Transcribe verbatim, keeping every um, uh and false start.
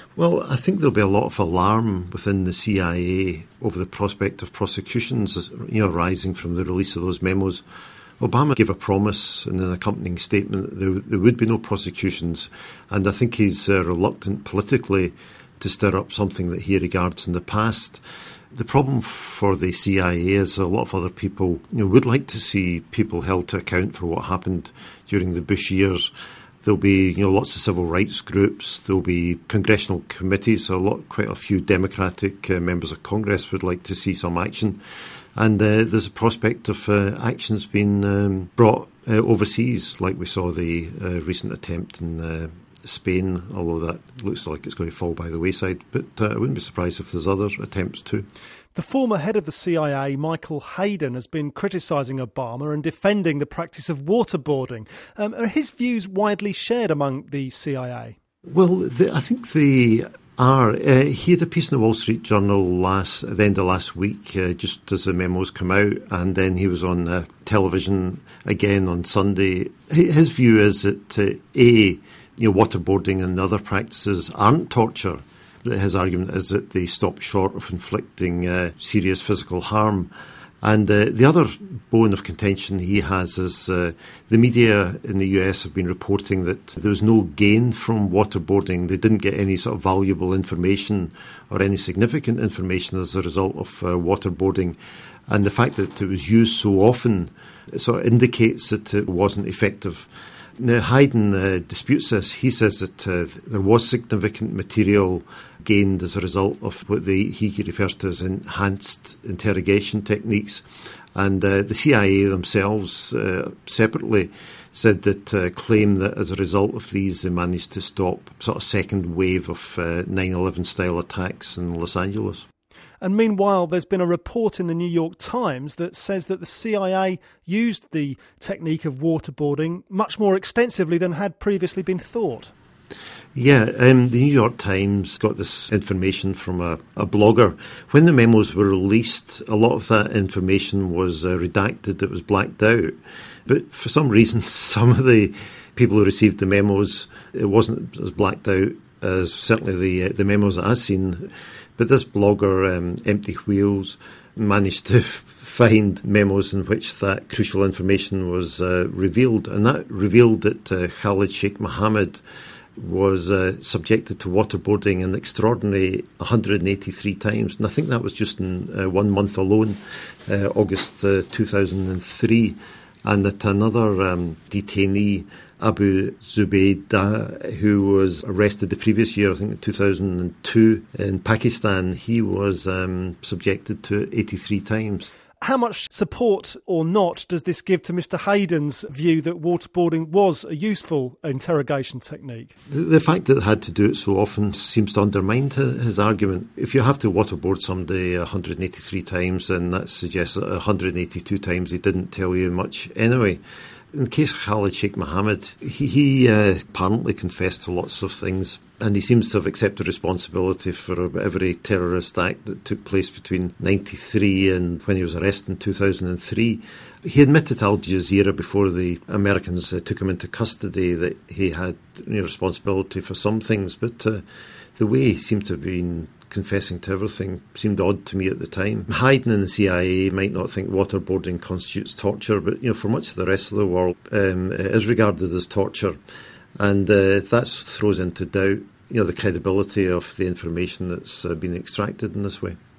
Well, I think there'll be a lot of alarm within the C I A over the prospect of prosecutions, you know, arising from the release of those memos. Obama gave a promise in an accompanying statement that there, there would be no prosecutions, and I think he's uh, reluctant politically to stir up something that he regards in the past. The problem for the C I A is a lot of other people, you know, would like to see people held to account for what happened during the Bush years. There'll be, you know, lots of civil rights groups. There'll be congressional committees. So a lot, quite a few Democratic uh, members of Congress would like to see some action. And uh, there's a prospect of uh, actions being um, brought uh, overseas, like we saw the uh, recent attempt in uh, Spain, although that looks like it's going to fall by the wayside. But uh, I wouldn't be surprised if there's other attempts too. The former head of the C I A, Michael Hayden, has been criticising Obama and defending the practice of waterboarding. Um, are his views widely shared among the C I A? Well, the, I think they are. Uh, he had a piece in the Wall Street Journal last, at the end of last week, uh, just as the memos come out, and then he was on uh, television again on Sunday. His view is that, uh, A, you know, waterboarding and other practices aren't torture. His argument is that they stop short of inflicting uh, serious physical harm. And uh, the other bone of contention he has is uh, the media in the U S have been reporting that there was no gain from waterboarding. They didn't get any sort of valuable information or any significant information as a result of uh, waterboarding. And the fact that it was used so often sort of indicates that it wasn't effective. Now, Hayden uh, disputes this. He says that uh, there was significant material gained as a result of what the, he refers to as enhanced interrogation techniques. And uh, the C I A themselves uh, separately said that, uh, claim that as a result of these, they managed to stop sort of second wave of uh, nine eleven style attacks in Los Angeles. And meanwhile, there's been a report in the New York Times that says that the C I A used the technique of waterboarding much more extensively than had previously been thought. Yeah, um, the New York Times got this information from a, a blogger. When the memos were released, a lot of that information was uh, redacted, it was blacked out. But for some reason, some of the people who received the memos, it wasn't as blacked out as certainly the, uh, the memos that I've seen. But this blogger, um, Empty Wheels, managed to find memos in which that crucial information was uh, revealed. And that revealed that uh, Khalid Sheikh Mohammed was uh, subjected to waterboarding an extraordinary one hundred eighty-three times. And I think that was just in uh, one month alone, uh, August uh, two thousand three. And that another um, detainee, Abu Zubaydah, who was arrested the previous year, I think in two thousand two, in Pakistan, he was um, subjected to eighty-three times. How much support or not does this give to Mister Hayden's view that waterboarding was a useful interrogation technique? The, the fact that it had to do it so often seems to undermine his argument. If you have to waterboard somebody one hundred eighty-three times, then that suggests that one hundred eighty-two times he didn't tell you much anyway. In the case of Khalid Sheikh Mohammed, he, he uh, apparently confessed to lots of things, and he seems to have accepted responsibility for every terrorist act that took place between ninety-three and when he was arrested in two thousand three. He admitted to Al Jazeera before the Americans uh, took him into custody that he had, you know, responsibility for some things, but uh, the way he seemed to have been confessing to everything seemed odd to me at the time. Hayden in the C I A might not think waterboarding constitutes torture, but you know, for much of the rest of the world, um, it is regarded as torture, and uh, that throws into doubt, you know, the credibility of the information that's uh, been extracted in this way.